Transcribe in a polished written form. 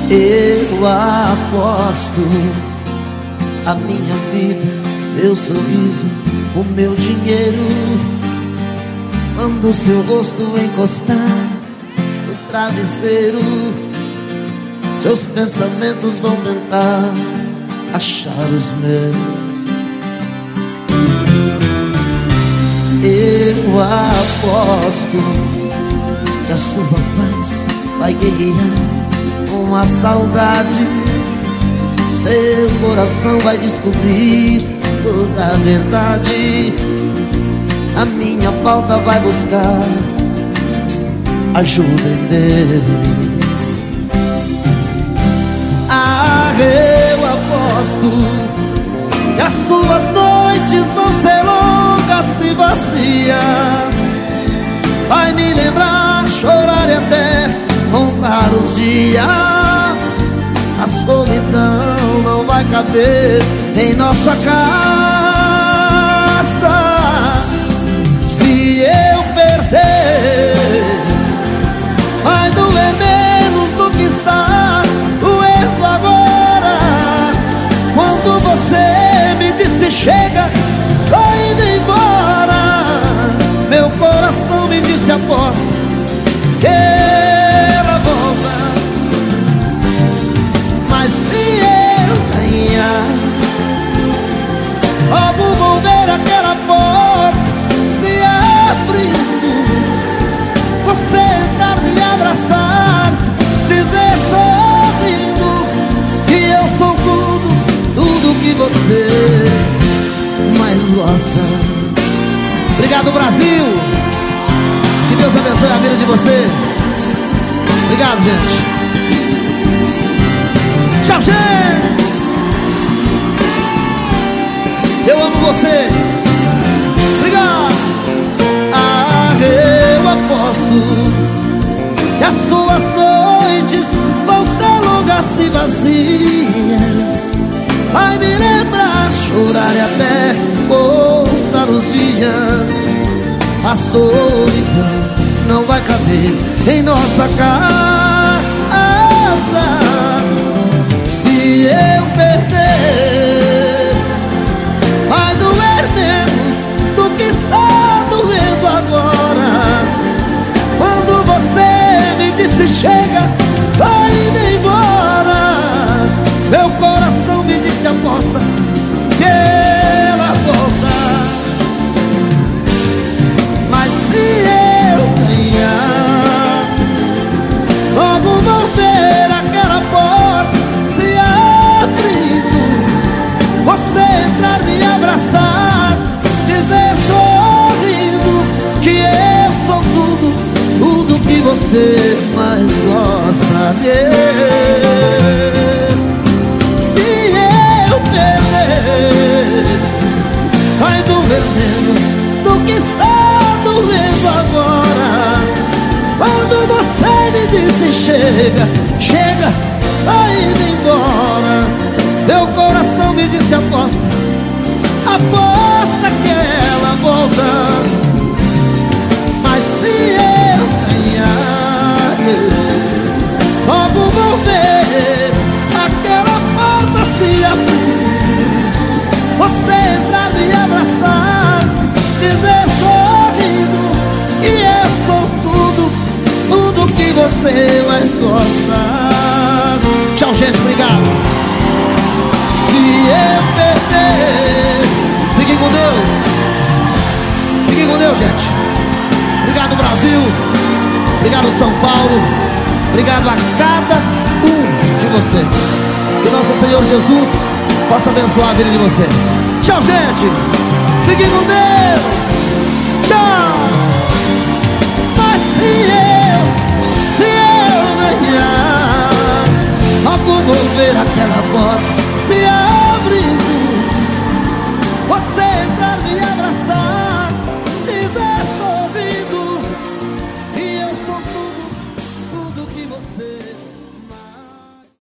Eu aposto a minha vida, meu sorriso, o meu dinheiro, quando seu rosto encostar no travesseiro, seus pensamentos vão tentar achar os meus. Eu aposto que a sua paz vai guerrear com a saudade. Seu coração vai descobrir toda a verdade. A minha falta vai buscar ajuda em Deus. Eu aposto que as suas noites vão ser longas e vazias. Vai me lembrar, chorar e até contar os dias. A solidão não vai caber em nossa casa. Se eu perder, vai doer menos do que está doendo agora. Quando você me disse chega, tô indo embora, meu coração me disse aposta que ela volta. Mas se eu ganhar, logo vou ver aquela porta se abrindo, você entrar, me abraçar, dizer sorrindo que eu sou tudo que você mais gosta. Obrigado, Brasil! Que Deus abençoe a vida de vocês. Obrigado, gente. Tchau, gente! Eu amo vocês. Obrigado! Eu aposto que as suas noites vão ser longas e vazias. Vai me lembrar, chorar e até contar os dias. A solidão não vai caber em nossa casa. Se eu perder, vai doer menos do que está doendo agora. Quando você me disse chega, vai indo embora, meu coração me disse aposta que ela volta. Mas se eu ganhar, logo vou ver aquela porta se abrindo, você entrar, me abraçar, dizer sorrindo que eu sou tudo que você mais gosta de. Se eu perder, vai doer menos do que está doendo agora. Quando você me disse chega, chega, vai indo embora, meu coração me disse aposta, aposta que ela volta. Mas se eu ganhar, logo vou ver aquela porta se abrir, você entrar, me abraçar, dizer sorrindo que eu sou tudo que você mais gosta. Tchau, gente, obrigado. Se eu perder, fiquem com Deus. Fiquem com Deus, gente. Obrigado, Brasil. Obrigado, São Paulo. Obrigado a cada um de vocês. Que nosso Senhor Jesus possa abençoar a vida de vocês. Tchau, gente. Fiquem com Deus. Tchau.